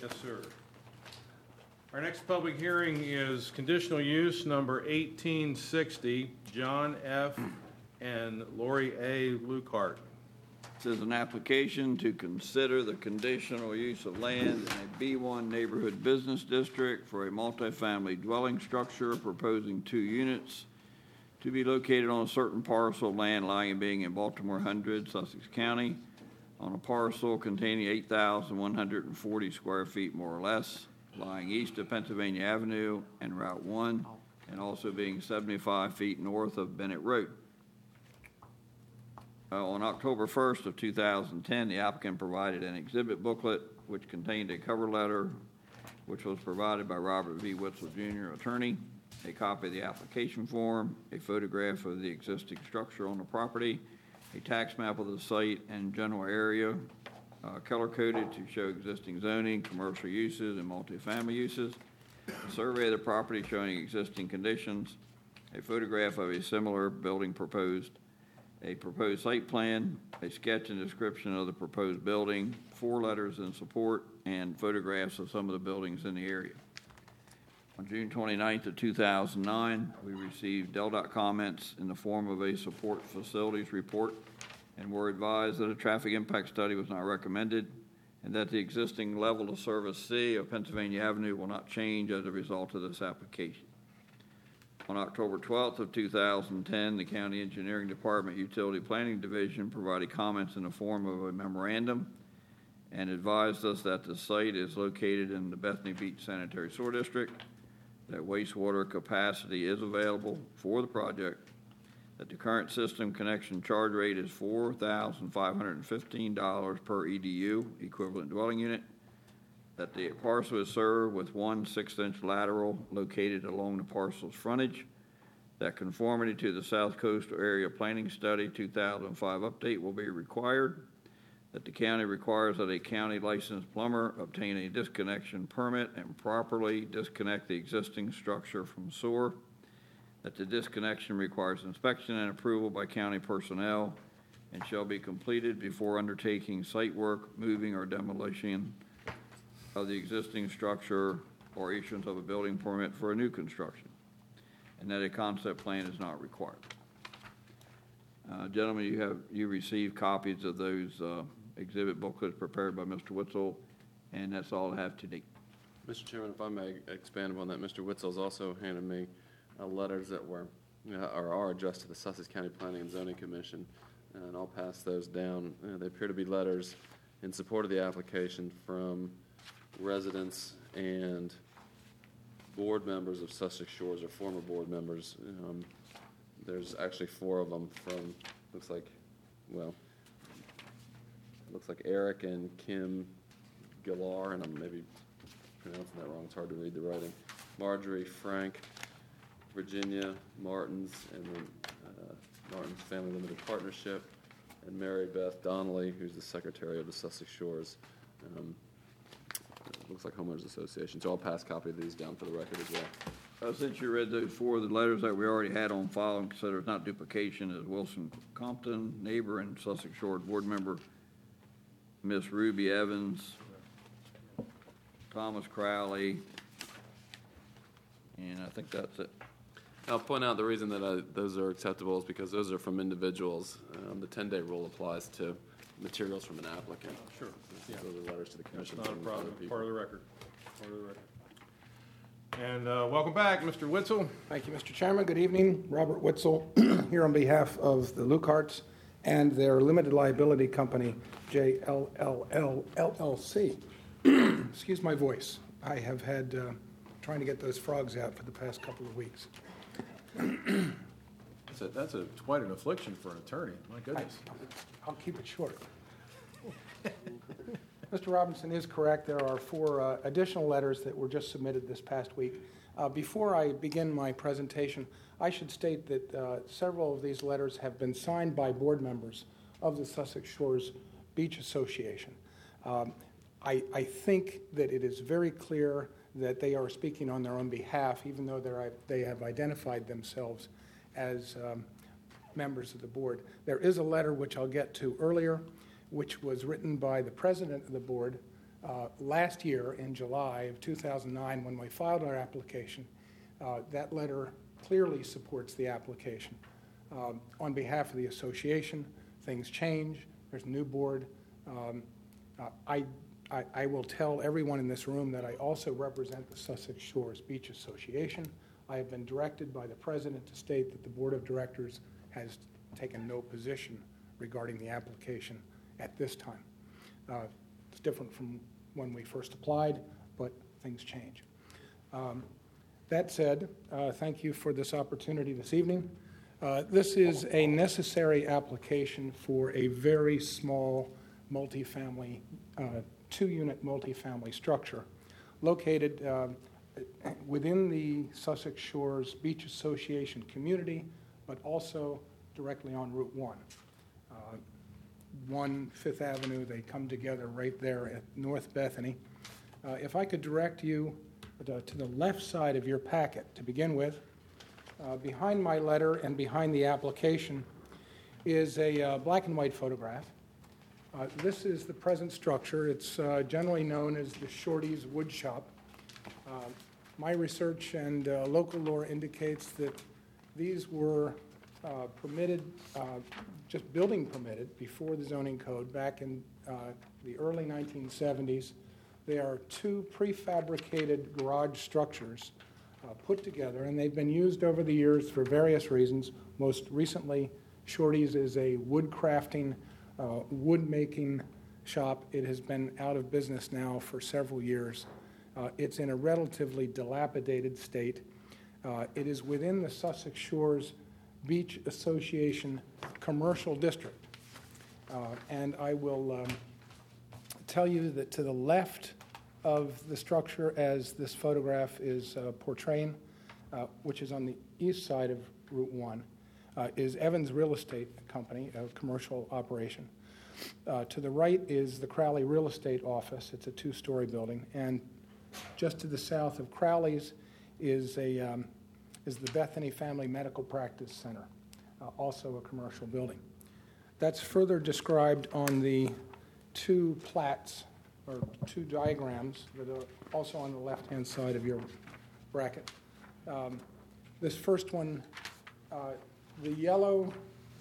Yes, sir. Our next public hearing is conditional use number 1860, John F. and Lori A. Lukart. This is an application to consider the conditional use of land in a B1 neighborhood business district for a multifamily dwelling structure proposing 2 units to be located on a certain parcel of land lying and being in Baltimore 100, Sussex County, on a parcel containing 8,140 square feet more or less, lying east of Pennsylvania Avenue and Route 1, and also being 75 feet north of Bennett Road. On October 1st of 2010, the applicant provided an exhibit booklet which contained a cover letter which was provided by Robert V. Witzel, Jr., attorney, a copy of the application form, a photograph of the existing structure on the property, a tax map of the site and general area, color-coded to show existing zoning, commercial uses, and multifamily uses, a survey of the property showing existing conditions, a photograph of a similar building proposed, a proposed site plan, a sketch and description of the proposed building, 4 letters in support, and photographs of some of the buildings in the area. On June 29th of 2009, we received DelDOT comments in the form of a support facilities report and were advised that a traffic impact study was not recommended and that the existing level of service C of Pennsylvania Avenue will not change as a result of this application. On October 12th of 2010, the County Engineering Department Utility Planning Division provided comments in the form of a memorandum and advised us that the site is located in the Bethany Beach Sanitary Sewer District, that wastewater capacity is available for the project, that the current system connection charge rate is $4,515 per EDU, equivalent dwelling unit, that the parcel is served with 1 6-inch lateral located along the parcel's frontage, that conformity to the South Coastal Area Planning Study 2005 update will be required, that the county requires that a county licensed plumber obtain a disconnection permit and properly disconnect the existing structure from sewer, that the disconnection requires inspection and approval by county personnel and shall be completed before undertaking site work, moving, or demolition of the existing structure or issuance of a building permit for a new construction, and that a concept plan is not required. Gentlemen, you received copies of those exhibit booklets prepared by Mr. Witzel, and that's all I have to date. Mr. Chairman, if I may expand upon that, Mr. Witzel's also handed me letters that were or are addressed to the Sussex County Planning and Zoning Commission, and I'll pass those down. They appear to be letters in support of the application from residents and board members of Sussex Shores, or former board members. There's actually 4 of them from, looks like Eric and Kim Gillar, and I'm maybe pronouncing that wrong. It's hard to read the writing. Marjorie, Frank, Virginia, Martins, and then Martins Family Limited Partnership, and Mary Beth Donnelly, who's the secretary of the Sussex Shores. Looks like Homeowners Association. So I'll pass a copy of these down for the record as well. Since you read those 4 of the letters that we already had on file and consider it's not duplication, is Wilson Compton, neighbor and Sussex Shores board member, Miss Ruby Evans, Thomas Crowley, and I think that's it. I'll point out the reason that those are acceptable is because those are from individuals. The 10-day rule applies to materials from an applicant. Sure. Yeah. Those are letters to the commission. That's not a problem. Part of the record. And welcome back, Mr. Witzel. Thank you, Mr. Chairman. Good evening. Robert Witzel here on behalf of the Lukarts and their limited liability company, JLLL LLC. Excuse my voice. I have had trying to get those frogs out for the past couple of weeks. That's quite an affliction for an attorney. My goodness. I'll keep it short. Mr. Robinson is correct. There are 4 additional letters that were just submitted this past week. Before I begin my presentation, I should state that several of these letters have been signed by board members of the Sussex Shores Beach Association. I think that it is very clear that they are speaking on their own behalf, even though they have identified themselves as members of the board. There is a letter which I'll get to earlier, which was written by the president of the board, Last year, in July of 2009, when we filed our application, that letter clearly supports the application. On behalf of the association, things change. There's a new board. I will tell everyone in this room that I also represent the Sussex Shores Beach Association. I have been directed by the president to state that the board of directors has taken no position regarding the application at this time. It's different from when we first applied, but things change. That said, thank you for this opportunity this evening. This is a necessary application for a very small multifamily, two-unit multifamily structure located within the Sussex Shores Beach Association community, but also directly on Route 1. 1 Fifth Avenue, they come together right there at North Bethany. If I could direct you to the left side of your packet to begin with, behind my letter and behind the application is a black and white photograph. This is the present structure. It's generally known as the Shorty's Wood Shop. My research and local law indicates that these were permitted, just building permitted before the zoning code back in the early 1970s. They are two prefabricated garage structures put together, and they've been used over the years for various reasons. Most recently, Shorty's is a wood crafting, wood making shop. It has been out of business now for several years. It's in a relatively dilapidated state. It is within the Sussex Shores Beach Association commercial district. And I will tell you that to the left of the structure, as this photograph is portraying, which is on the east side of Route 1, is Evans Real Estate Company, a commercial operation. To the right is the Crowley Real Estate Office. It's a two-story building. And just to the south of Crowley's is the Bethany Family Medical Practice Center, also a commercial building. That's further described on the two plats, or two diagrams, that are also on the left-hand side of your bracket. This first one, the yellow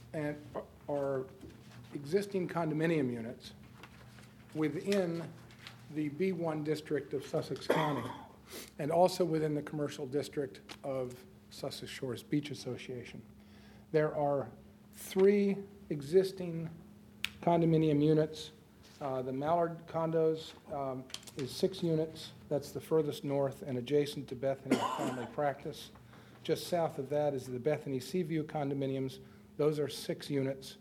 are existing condominium units within the B1 district of Sussex County, and also within the commercial district of Sussex Shores Beach Association. There are 3 existing condominium units. The Mallard condos is 6 units. That's the furthest north and adjacent to Bethany Family Practice. Just south of that is the Bethany Seaview condominiums. Those are 6 units,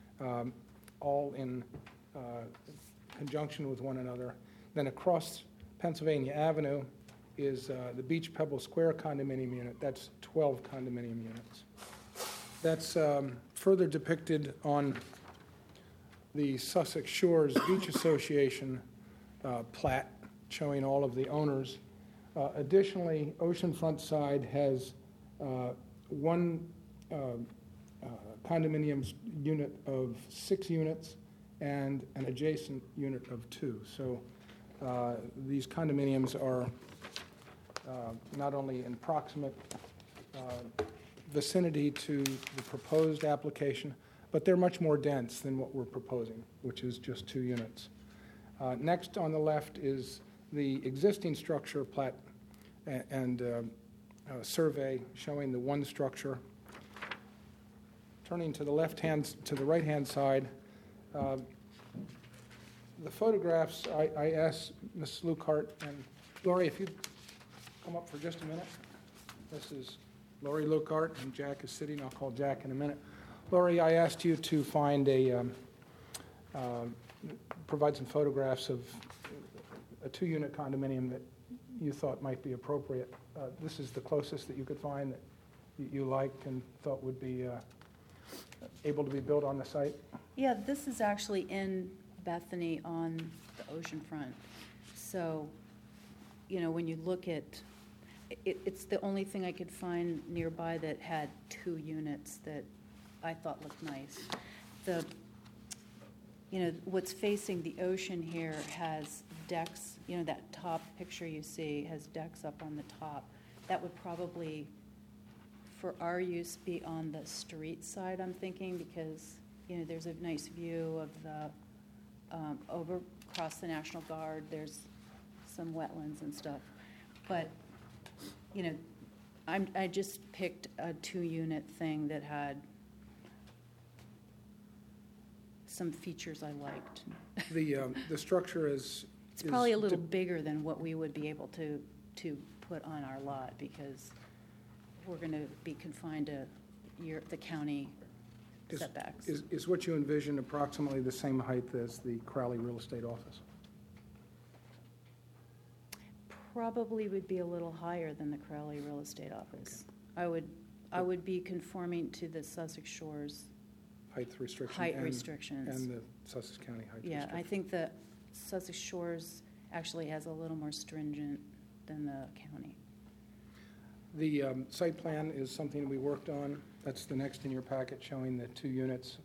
all in conjunction with one another. Then across Pennsylvania Avenue is the Beach Pebble Square condominium unit. That's 12 condominium units. That's further depicted on the Sussex Shores Beach Association plat, showing all of the owners. Additionally, Oceanfront side has one condominium unit of 6 units and an adjacent unit of 2. So these condominiums are not only in proximate vicinity to the proposed application, but they're much more dense than what we're proposing, which is just 2 units. Next on the left is the existing structure plat and survey showing the one structure. Turning to the right-hand side, the photographs, I asked Ms. Lukart and Lori, if you'd come up for just a minute. This is Lori Lukart, and Jack is sitting. I'll call Jack in a minute. Lori, I asked you to find provide some photographs of a 2-unit condominium that you thought might be appropriate. This is the closest that you could find that you liked and thought would be able to be built on the site? Yeah, this is actually in Bethany on the ocean front. So, you know, when you look at it's the only thing I could find nearby that had 2 units that I thought looked nice. You know, what's facing the ocean here has decks, you know, that top picture you see has decks up on the top. That would probably, for our use, be on the street side, I'm thinking, because, you know, there's a nice view of the, over across the National Guard, there's some wetlands and stuff. But, you know, I just picked a 2-unit thing that had some features I liked. The structure is... It's probably a little bigger than what we would be able to put on our lot, because we're going to be confined to the county setbacks. Is what you envision approximately the same height as the Crowley Real Estate Office? Probably would be a little higher than the Crowley Real Estate Office. I would be conforming to the Sussex Shores Height restriction? height restrictions. And the Sussex County height Yeah, restriction? I think the Sussex Shores actually has a little more stringent than the county. The site plan is something we worked on. That's the next in your packet, showing the 2 units.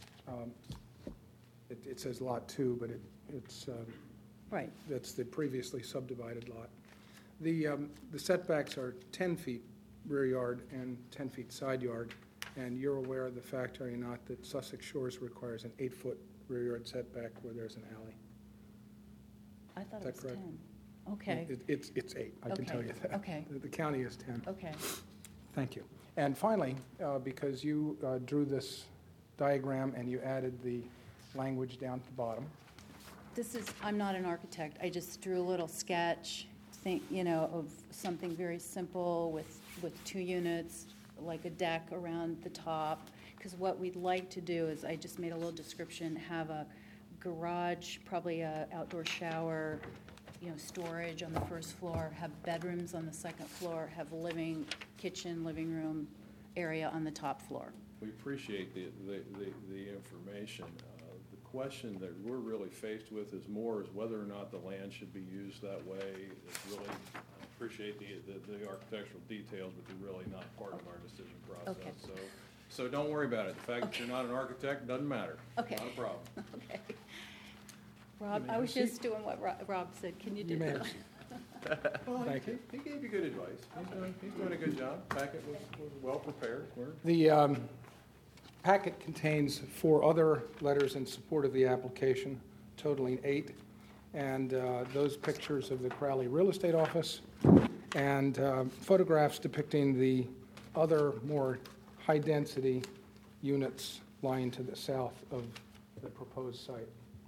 It says Lot 2, but it's Right. that's the previously subdivided lot. The setbacks are 10 feet rear yard and 10 feet side yard, and you're aware of the fact, are you not, that Sussex Shores requires an 8-foot rear yard setback where there's an alley? I thought Is it that was correct? 10. Okay, It's 8, I can tell Okay, you that. okay. The county is 10. okay. Thank you. And finally, because you drew this diagram and you added the language down at the bottom, I'm not an architect. I just drew a little sketch, of something very simple with 2 units, like a deck around the top. Because what we'd like to do is, I just made a little description, have a garage, probably a outdoor shower, storage on the first floor, have bedrooms on the second floor, have kitchen, living room area on the top floor. We appreciate the information. The question that we're really faced with is whether or not the land should be used that way. It's really, I appreciate the architectural details, but they're really not part of our decision process. Okay. So don't worry about it. The fact that you're not an architect doesn't matter. Okay. Not a problem. Okay. Rob, I was just doing what Rob said. Can you do you may that? have, Well, Thank you. He gave you good advice. He's doing a good job. Packet was well prepared. the packet contains 4 other letters in support of the application, totaling 8. And those pictures of the Crowley Real Estate Office and photographs depicting the other more high-density units lying to the south of the proposed site.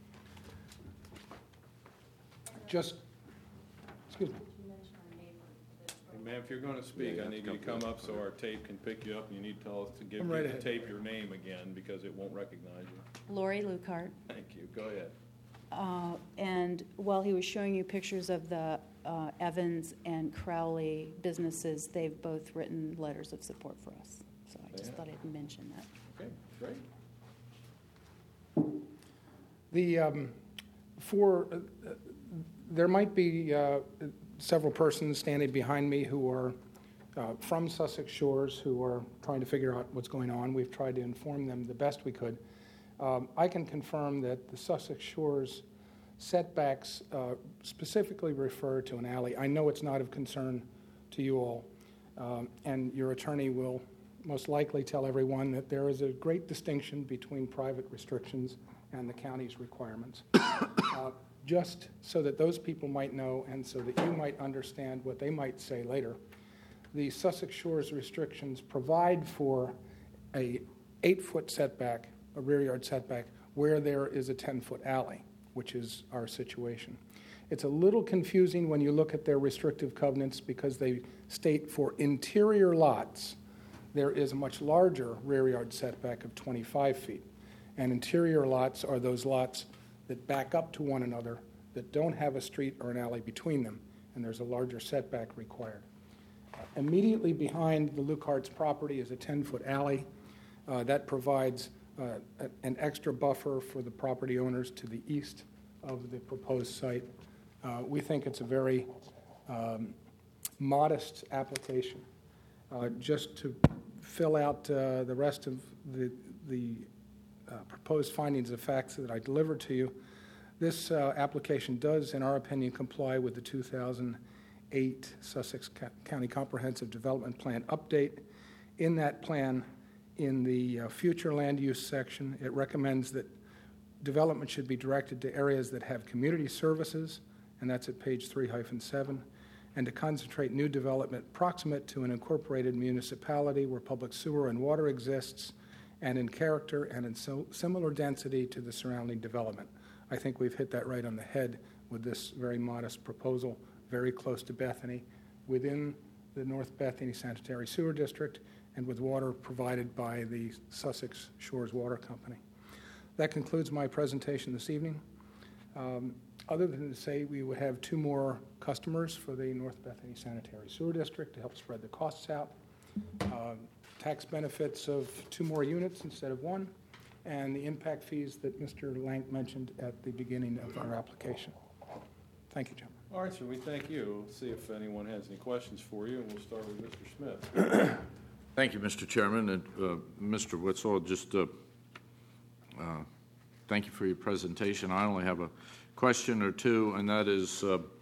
Excuse me. Hey, ma'am, if you're going to speak, I need you to come up so our tape can pick you up, and you need to tell us to give Come right the ahead. tape your name again, because it won't recognize you. Lori Lucart. Thank you. Go ahead. And while he was showing you pictures of the Evans and Crowley businesses, they've both written letters of support for us. So I just Yeah. thought I'd mention that. Okay, great. There might be several persons standing behind me who are from Sussex Shores who are trying to figure out what's going on. We've tried to inform them the best we could. I can confirm that the Sussex Shores setbacks specifically refer to an alley. I know it's not of concern to you all, and your attorney will most likely tell everyone that there is a great distinction between private restrictions and the county's requirements. Just so that those people might know and so that you might understand what they might say later, the Sussex Shores restrictions provide for a 8-foot setback, a rear yard setback, where there is a 10-foot alley, which is our situation. It's a little confusing when you look at their restrictive covenants because they state for interior lots, there is a much larger rear yard setback of 25 feet. And interior lots are those lots that back up to one another, that don't have a street or an alley between them, and there's a larger setback required. Immediately behind the Lucart's property is a 10-foot alley that provides an extra buffer for the property owners to the east of the proposed site. We think it's a very modest application. Just to fill out the rest of the proposed findings of facts that I delivered to you, This application does, in our opinion, comply with the 2008 Sussex County Comprehensive Development Plan update. In that plan, in the future land use section, it recommends that development should be directed to areas that have community services, and that's at page 3-7, and to concentrate new development proximate to an incorporated municipality where public sewer and water exists, and in character and in similar density to the surrounding development. I think we've hit that right on the head with this very modest proposal, very close to Bethany, within the North Bethany Sanitary Sewer District, and with water provided by the Sussex Shores Water Company. That concludes my presentation this evening. Other than to say we would have 2 more customers for the North Bethany Sanitary Sewer District to help spread the costs out, tax benefits of 2 more units instead of 1, and the impact fees that Mr. Lank mentioned at the beginning of our application. Thank you, gentlemen. All right, sir, we thank you. We'll see if anyone has any questions for you, and we'll start with Mr. Smith. Thank you, Mr. Chairman. And Mr. Witzel, just thank you for your presentation. I only have a question or 2, and that is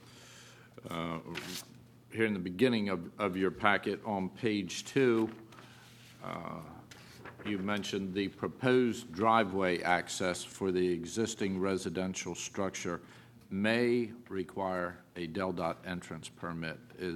here in the beginning of your packet on page 2, you mentioned the proposed driveway access for the existing residential structure may require a DelDOT entrance permit.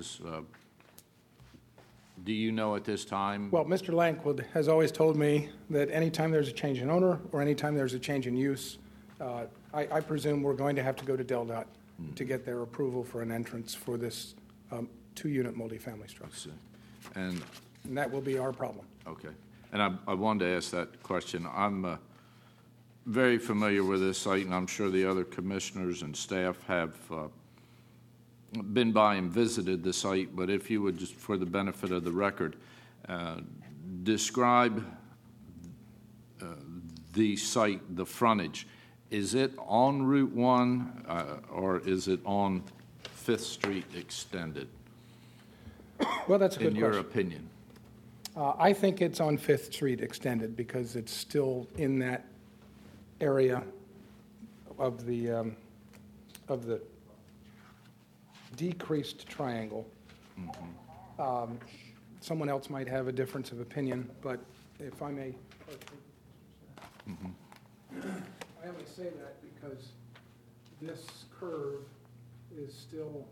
Do you know at this time? Well, Mr. Lankwood has always told me that anytime there's a change in owner or anytime there's a change in use, I presume we're going to have to go to DelDOT to get their approval for an entrance for this 2-unit multifamily structure. And that will be our problem. okay. And I wanted to ask that question. I'm very familiar with this site, and I'm sure the other commissioners and staff have been by and visited the site, but if you would, just for the benefit of the record, describe the site, the frontage. Is it on Route 1 or is it on 5th Street extended? Well, that's a good in your question. opinion? I think it's on 5th Street extended because it's still in that area of the decreased triangle. Mm-hmm. Someone else might have a difference of opinion, but if I may. Mm-hmm. I only say that because this curve is still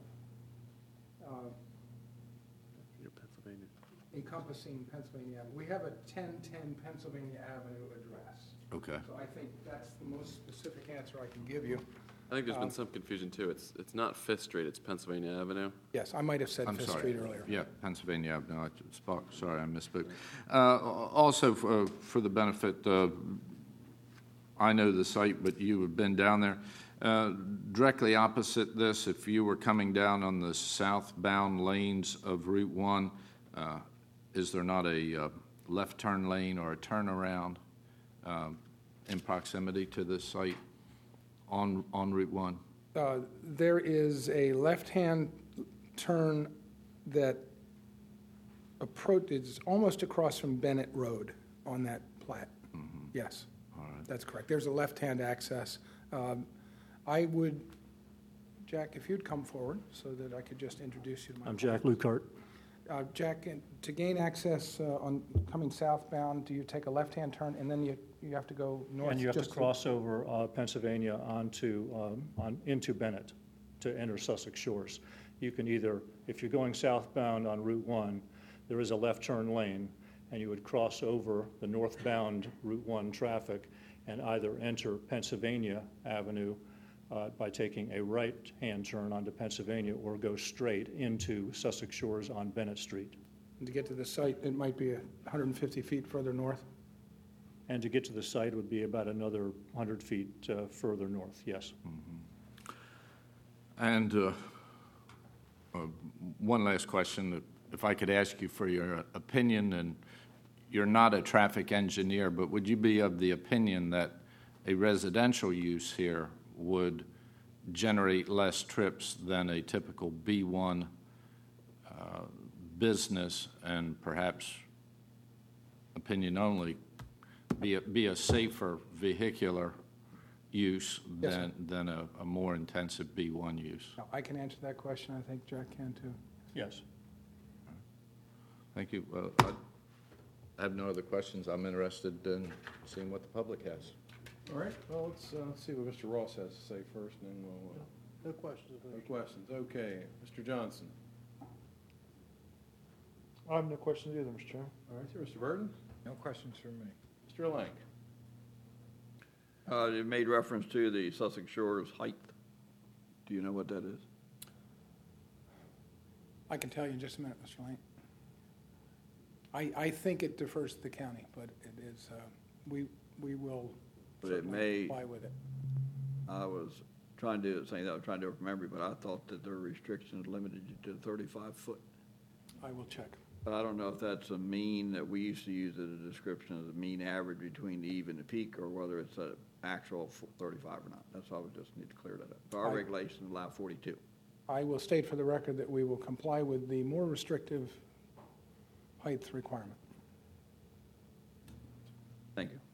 Pennsylvania. encompassing Pennsylvania Avenue. We have a 1010 Pennsylvania Avenue address. Okay. So I think that's the most specific answer I can give you. I think there's been some confusion too. It's not 5th Street, it's Pennsylvania Avenue. Yes, I might have said I'm 5th sorry. Street earlier. Yeah, Pennsylvania Avenue. Sorry, I misspoke. Also, for the benefit, I know the site, but you have been down there. Directly opposite this, if you were coming down on the southbound lanes of Route 1, is there not a left turn lane or a turnaround in proximity to this site on Route 1? There is a left-hand turn that is almost across from Bennett Road on that plat. Mm-hmm. Yes, all right. That's correct. There's a left-hand access. I would, Jack, if you'd come forward so that I could just introduce you to my I'm Jack Lucart. Jack, to gain access on coming southbound, do you take a left-hand turn and then you have to go north? And you have to cross over Pennsylvania into Bennett to enter Sussex Shores. You can either, if you're going southbound on Route 1, there is a left turn lane, and you would cross over the northbound Route 1 traffic and either enter Pennsylvania Avenue by taking a right-hand turn onto Pennsylvania or go straight into Sussex Shores on Bennett Street. And to get to the site, it might be 150 feet further north? And to get to the site would be about another 100 feet further north, yes. Mm-hmm. And one last question, if I could ask you for your opinion, and you're not a traffic engineer, but would you be of the opinion that a residential use here would generate less trips than a typical B1 business, and perhaps, opinion only, be a safer vehicular use Yes, sir. than a more intensive B1 use. Now, I can answer that question. I think Jack can too. Yes. Thank you. I have no other questions. I'm interested in seeing what the public has. All right, well, let's see what Mr. Ross has to say first, and then we'll, No questions. no questions. Okay, Mr. Johnson. I have no questions either, Mr. Chairman. All right, sir, Mr. Burton? No questions from me. Mr. Lang? It made reference to the Sussex Shores height. Do you know what that is? I can tell you in just a minute, Mr. Lane. I think it defers to the county, but it is, we will But it certainly may- comply with it. I was trying to do the same thing, I was trying to do it from memory, but I thought that their restrictions limited you to 35 foot. I will check. But I don't know if that's a mean that we used to use as a description of the mean average between the eve and the peak, or whether it's an actual 35 or not. That's why we just need to clear that up. So our I- regulations allow 42. I will state for the record that we will comply with the more restrictive height requirement. Thank you.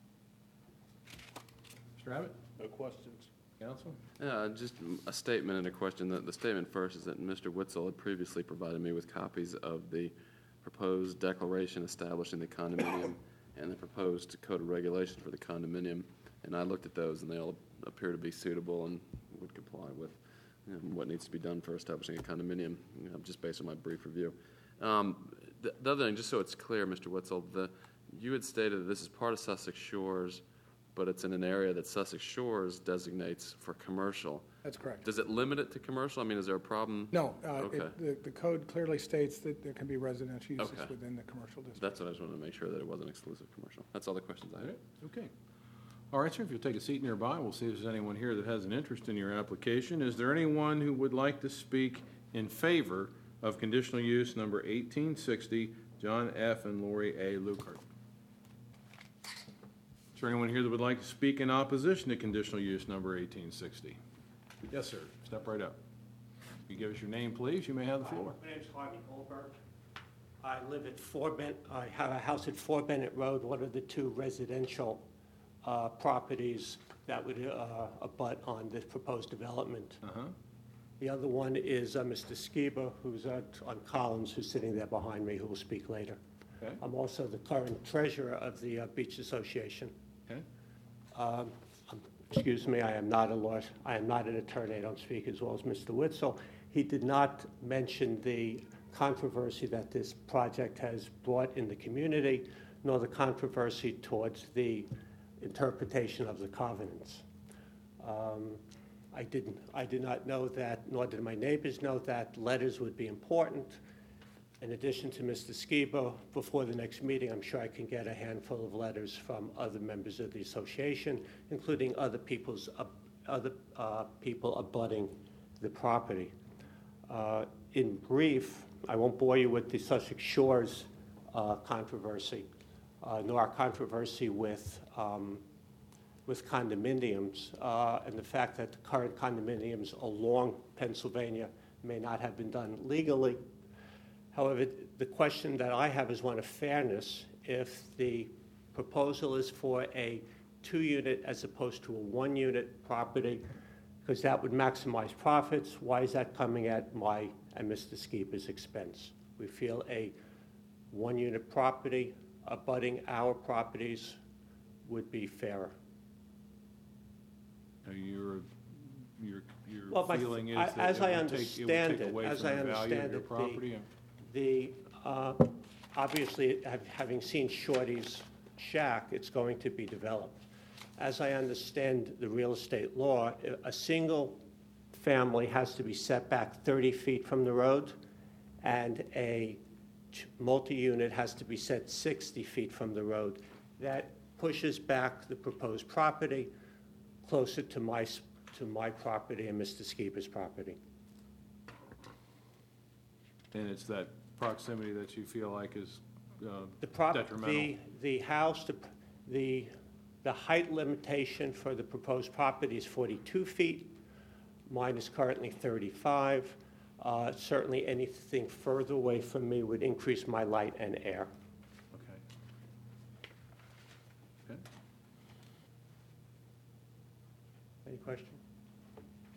Mr. Abbott? No questions. Counsel? Yeah, just a statement and a question. The statement first is that Mr. Witzel had previously provided me with copies of the proposed declaration establishing the condominium and the proposed code of regulations for the condominium, and I looked at those, and they all appear to be suitable and would comply with what needs to be done for establishing a condominium, just based on my brief review. The other thing, just so it's clear, Mr. Witzel, you had stated that this is part of Sussex Shores, but it's in an area that Sussex Shores designates for commercial. That's correct. Does it limit it to commercial? I mean, is there a problem? No, Okay. the code clearly states that there can be residential uses Okay. within the commercial district. That's what I just wanted to make sure, that it wasn't exclusive commercial. That's all the questions I All had. right, okay. All right, sir, if you'll take a seat nearby, we'll see if there's anyone here that has an interest in your application. Is there anyone who would like to speak in favor of conditional use number 1860, John F. and Lori A. Lukert? Is there anyone here that would like to speak in opposition to conditional use number 1860? Yes, sir. Step right up. If you give us your name, please, you may have the floor. My name's Harvey Goldberg. I live at I have a house at 4 Bennett Road, one of the two residential properties that would abut on this proposed development. Uh-huh. The other one is Mr. Skiba, who's on Collins, who's sitting there behind me, who will speak later. Okay. I'm also the current treasurer of the Beach Association. Okay. Excuse me, I am not a lawyer. I am not an attorney. I don't speak as well as Mr. Witzel. He did not mention the controversy that this project has brought in the community, nor the controversy towards the interpretation of the covenants. I did not know that, nor did my neighbors know that letters would be important. In addition to Mr. Skiba, before the next meeting, I'm sure I can get a handful of letters from other members of the association, including other people abutting the property. In brief, I won't bore you with the Sussex Shores controversy, nor our controversy with condominiums, and the fact that the current condominiums along Pennsylvania may not have been done legally. However, the question that I have is one of fairness. If the proposal is for a 2-unit as opposed to a 1-unit property, because that would maximize profits, why is that coming at my and Mr. Skiba's expense? We feel a 1-unit property abutting our properties would be fairer. Your Well, feeling is as that I it would understand take it, away as from I the value of understand your it, property? Obviously, having seen Shorty's shack, it's going to be developed. As I understand the real estate law, a single family has to be set back 30 feet from the road, and a multi-unit has to be set 60 feet from the road. That pushes back the proposed property closer to my property and Mr. Skiba's property. And it's that proximity that you feel like is The detrimental? The house, the height limitation for the proposed property is 42 feet. Mine is currently 35. Certainly, anything further away from me would increase my light and air. Okay.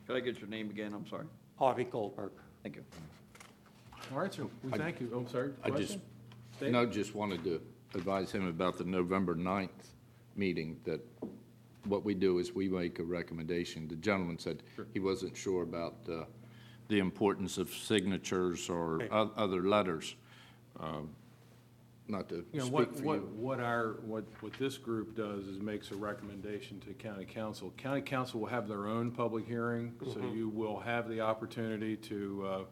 Could I get your name again? I'm sorry. Harvey Goldberg. Thank you. All right, sir, we thank you. Oh, sorry, I just, question? Dave? no, just wanted to advise him about the November 9th meeting, that what we do is we make a recommendation. The gentleman said he wasn't sure about the importance of signatures or Okay. other letters. Not to You know, speak for you. what this group does is makes a recommendation to county council. County council will have their own public hearing, so you will have the opportunity to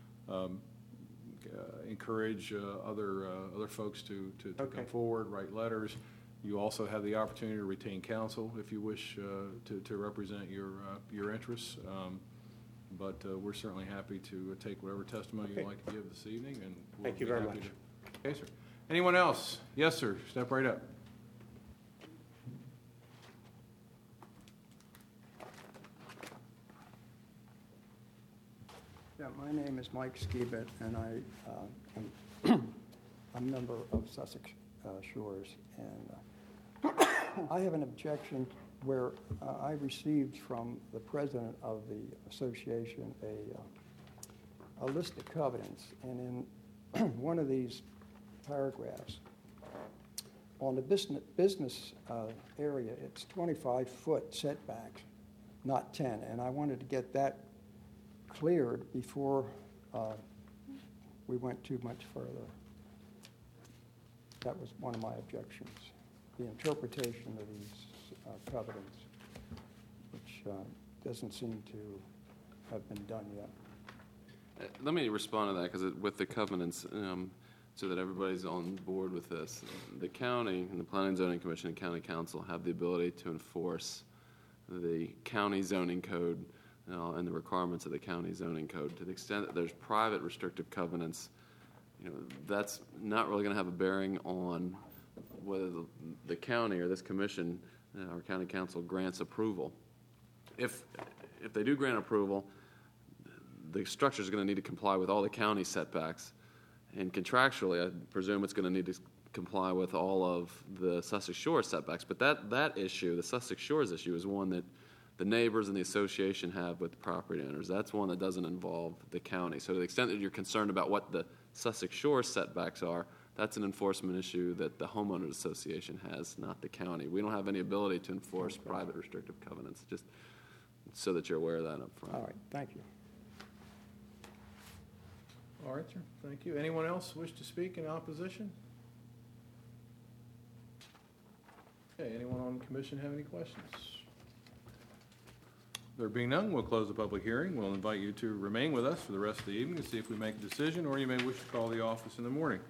encourage other folks to come Okay. forward, write letters. You also have the opportunity to retain counsel if you wish to represent your interests. But we're certainly happy to take whatever testimony you'd Okay. like to give this evening, and we'll Thank you be very happy much. to- Okay, sir. Anyone else? Yes, sir. Step right up. Yeah, my name is Mike Skibet, and I'm a member of Sussex Shores. And I have an objection where I received from the president of the association a list of covenants. And in one of these paragraphs, on the business area, it's 25-foot setbacks, not 10. And I wanted to get that cleared before we went too much further. That was one of my objections, the interpretation of these covenants, which doesn't seem to have been done yet. Let me respond to that, because with the covenants, so that everybody's on board with this, the county and the Planning and Zoning Commission and County Council have the ability to enforce the county zoning code and the requirements of the county zoning code. To the extent that there's private restrictive covenants, that's not really going to have a bearing on whether the county or this commission or county council grants approval. If they do grant approval, the structure is going to need to comply with all the county setbacks, and contractually, I presume it's going to need to comply with all of the Sussex Shores setbacks. But that issue, the Sussex Shores issue, is one that the neighbors and the association have with the property owners. That's one that doesn't involve the county. So to the extent that you're concerned about what the Sussex Shores setbacks are, that's an enforcement issue that the homeowners association has, not the county. We don't have any ability to enforce private restrictive covenants, just so that you're aware of that up front. All right, thank you. All right, sir. Thank you. Anyone else wish to speak in opposition? Okay, anyone on the commission have any questions? There being none, we'll close the public hearing. We'll invite you to remain with us for the rest of the evening to see if we make a decision, or you may wish to call the office in the morning.